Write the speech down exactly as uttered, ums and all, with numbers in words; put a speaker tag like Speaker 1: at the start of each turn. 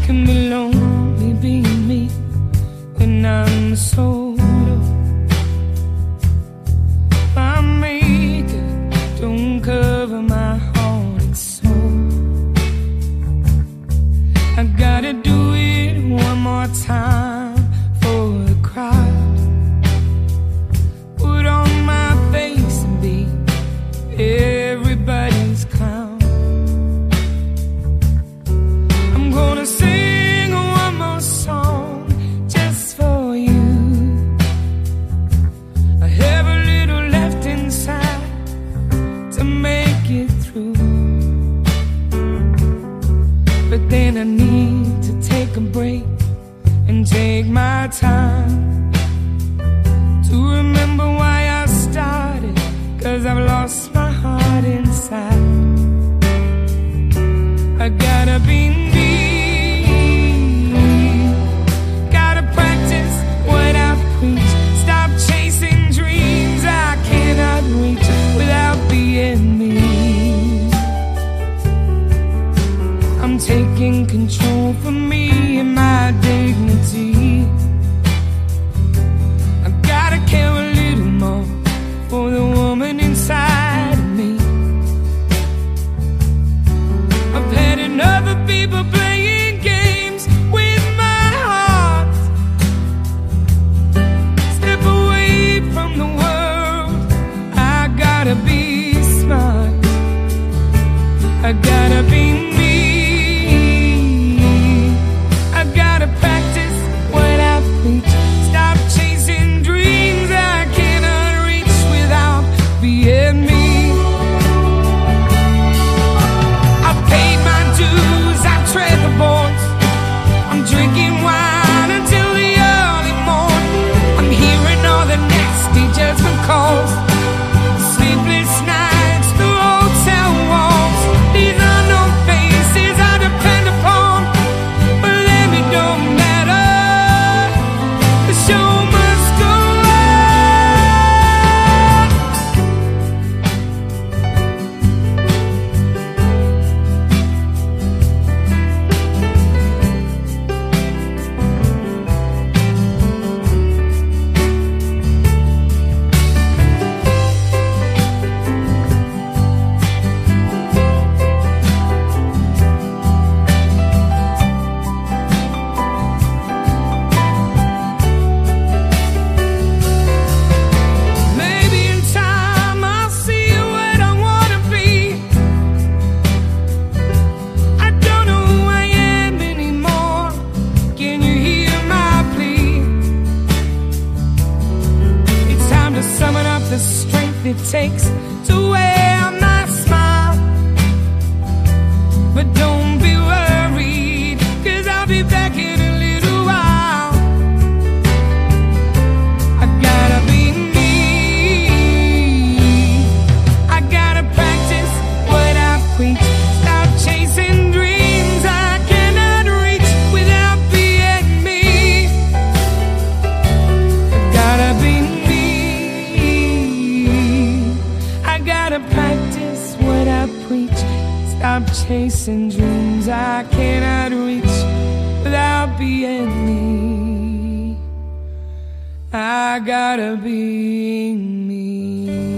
Speaker 1: can be lonely being me when I'm so low. My makeup don't cover my heart and soul. I gotta do it one more time for the crowd. Put on my face and be everybody's clown. I'm gonna sing one more song just for you. I have a little left inside to make it through, but then I need to take a break and take my time to remember why I started, 'cause I've lost my heart inside. I gotta be me, gotta practice what I preach. Stop chasing dreams I cannot reach without being me. I'm taking control for me and my dignity. I gotta care a little more for the woman inside of me. I've had enough of people playing games with my heart. Step away from the world, I gotta be smart. I gotta be me, I gotta practice what I preach. Stop chasing dreams I cannot reach without being me. I've paid my dues, I've tread the boards. I'm drinking wine until the early morn. I'm hearing all the nasty judgment calls, sleepless nights through hotel walls. These are no faces I depend upon, but let me don't matter. The show must go on. Maybe in time I'll see what I wanna be. I don't know who I am anymore. Can you hear my plea? It's time to summon up the strength it takes to wear my smile. But don't be worried, 'cause I'll be back in a little while. I gotta be me, I gotta practice what I preach. Stop chasing dreams I cannot reach without being me. I gotta be me, I gotta practice what I preach. Stop chasing dreams I cannot reach without being me. I gotta be me.